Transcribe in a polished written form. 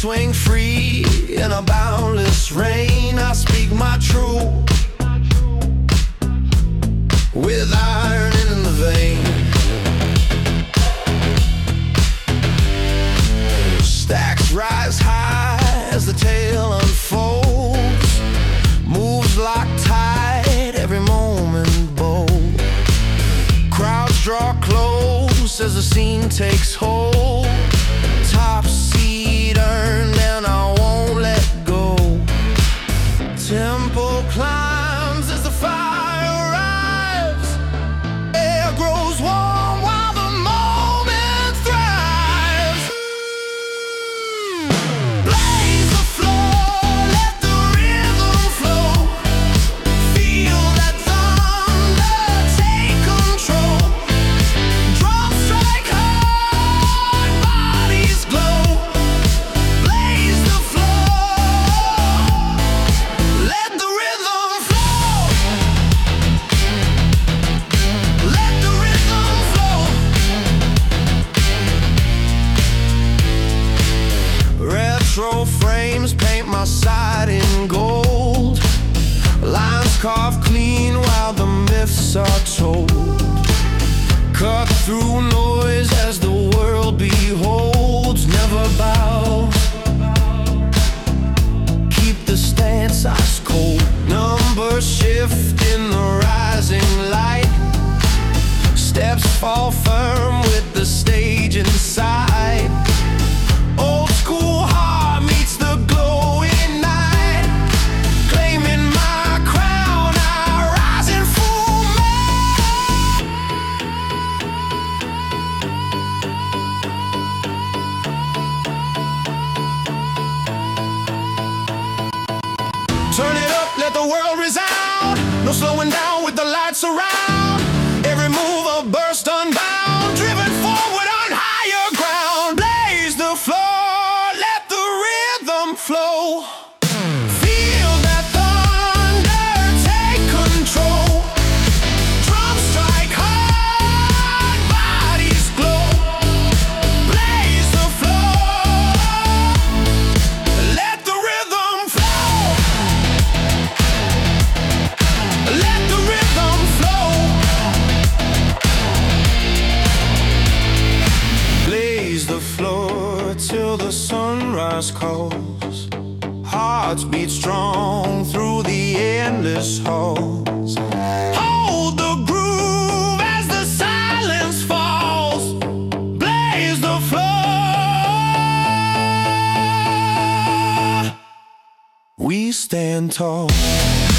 swing free in a boundless rain. I speak my truth with iron in the vein. Stacks rise high as the tale unfolds. Moves lock tight, every moment bold. Crowds draw close as the scene takes hold. Top seed earned and I won't let go. Tempo climbs as the fire arrives. Air grows warm while the moment thrives. Blaze the floor, let the rhythm flow. Feel that thunder take control. Drums strike hard, bodies glow. Blaze the floor, let the rhythm flow. Let the rhythm flow. Retro frames paint my side in gold. Lines carved clean while the myths are told. Cut through noise as the world beholds. Never bow, keep the stance ice cold. Numbers shift in the rising light. Steps fall firm with the stage inside. Old school heart meets the glowing night. Claiming my crown, I rise in full might. Turn it up, let the world resound. No slowing down with the lights around. Every move a burst unbound. Driven forward on higher ground. Blaze the floor, let the rhythm flow. Feel that thunder take control. Drums strike hard, bodies glow. Blaze the floor, let the rhythm flow. Let the rhythm flow. Blaze the floor till the sunrise calls. Hearts beat strong through the endless halls. Hold the groove as the silence falls. Blaze the floor. We stand tall.